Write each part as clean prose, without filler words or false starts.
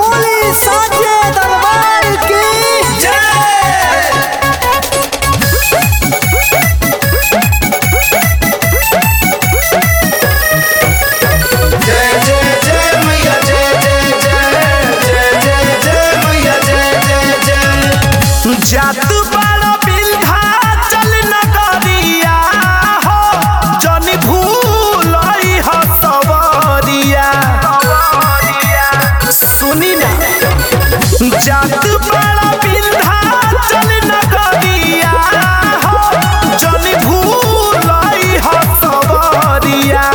बोली साचे दरबार की जय। जय जय जय मैया जय जय जय जय जय जय मैया जय जय जय। जात बड़ा विंध्याचल नगरिया हो जनी भूलई हो सवरिया। सुनी ना जात बड़ा विंध्याचल नगरिया हो जनी भूलई हो सवरिया।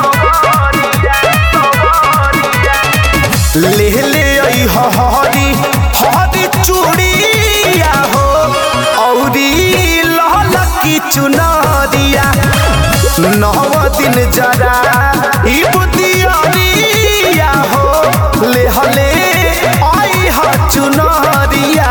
ले ले आई हरी हरी चूड़िया हो औरी लाल की चुनरिया। 9 दिन जरा ई बुदिया हो ले हले आई ह चुनरिया।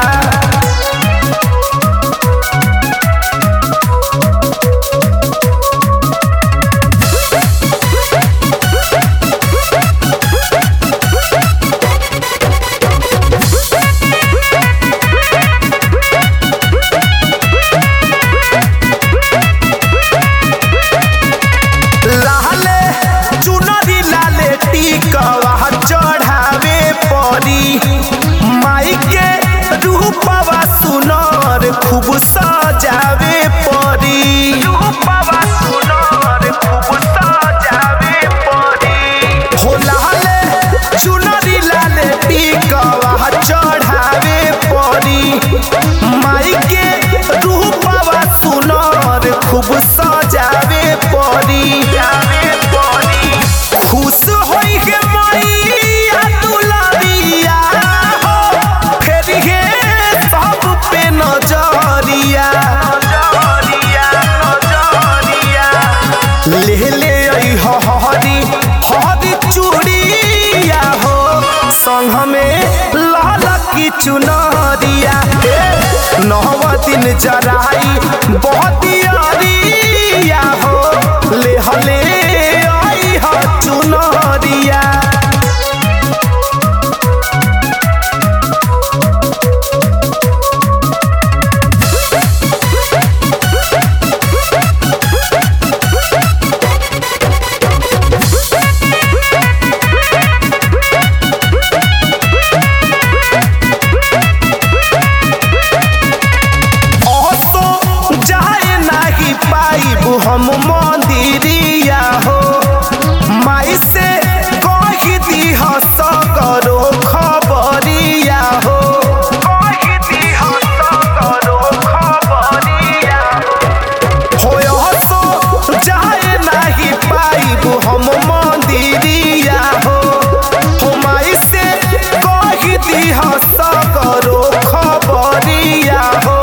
लाले चुनरी लाले टिकवा चढ़ावे परी माई के रूपवा सुनर खूब सजावे परी। रूपवा सुनर खूब सजावे परी हो लाले चुनरी लाले टिकवा चढ़ावे परी माई के रूपवा सुनर खूब सजावे परी। खुश होई के मैया दुलारिया हो फेर हे सब पे नजरिया। ले ले आई हरी हरी चूड़िया हो संग में लाल की चुनरिया। 9 दिन जराई बहतियारिया हो ले हले आई ह चुनरिया। ओसो जाए नाही पाइब हम मंदिरिया हो माई से कह दी सगरो खबरिया हो। कह दी सगरो खबरिया हो ओसो जाए नाही पाइब हम मंदिरिया हो माई से कह दी सगरो खबरिया हो।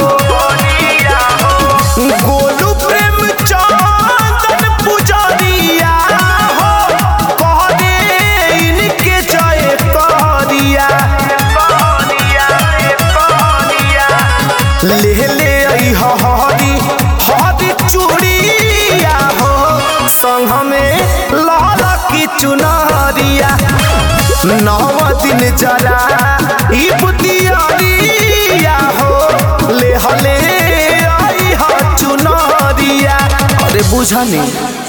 गोलू प्रेम चंदन पुजरिया हो कह दे इनके जय करिया। ले ले आई हरी हरी चूड़िया हो संग में लाल की चुनरिया। 9 दिन जरा ई बुदिया हो ले हले आई ह चुनरिया। अरे बुझनी।